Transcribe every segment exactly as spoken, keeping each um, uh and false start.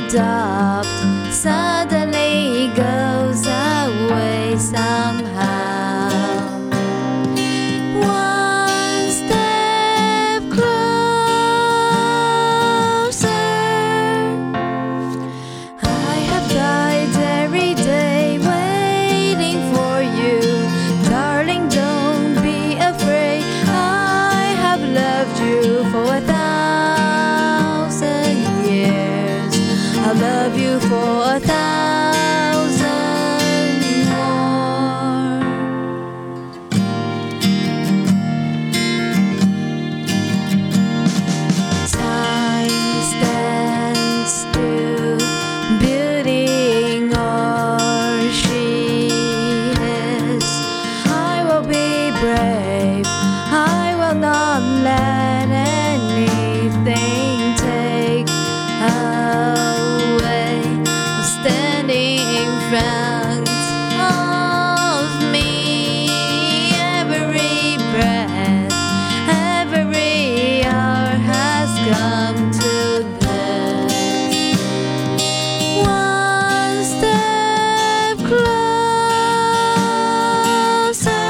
adopt suddenly goes away somehow. One step closer. I have died every day waiting for you. Darling, don't be afraid. I have loved you for a thousand years. I'll love you for a thousand more. Time stands still, beauty in all she is. I will be brave, I will not let anything take away. Standing in front of me, every breath, every hour has come to this. One step closer.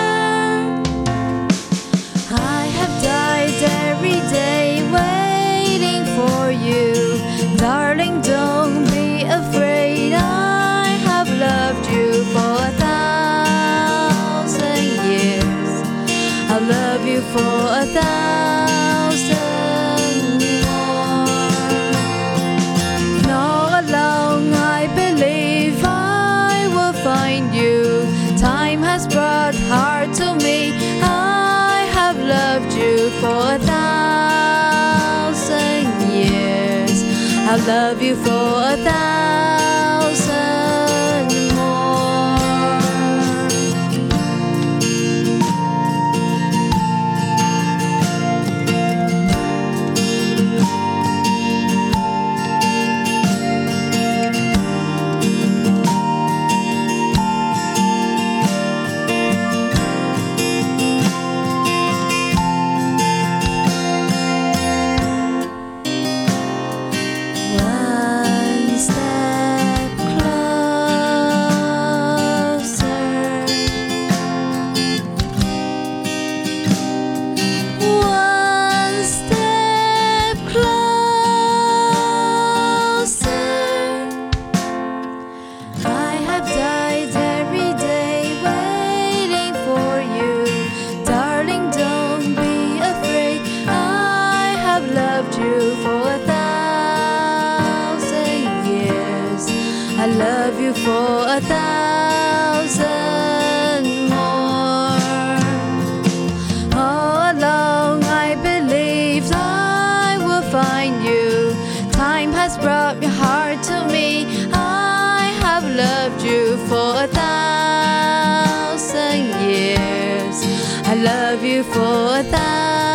I have died every day waiting for you. Darling, don't be afraid. I have loved you for a thousand years. I'll love you for a thousand more. All along I believe I will find you. Time has brought heart to me. I have loved you for a thousand years. I'll love you for a thousand more. One step closer. One step closer. I have died every day waiting for you. Darling, don't be afraid. I have loved you for a thousand years. I love you for a thousand more. All along I believed I will find you. Time has brought your heart to me. I have loved you for a thousand years. I love you for a thousand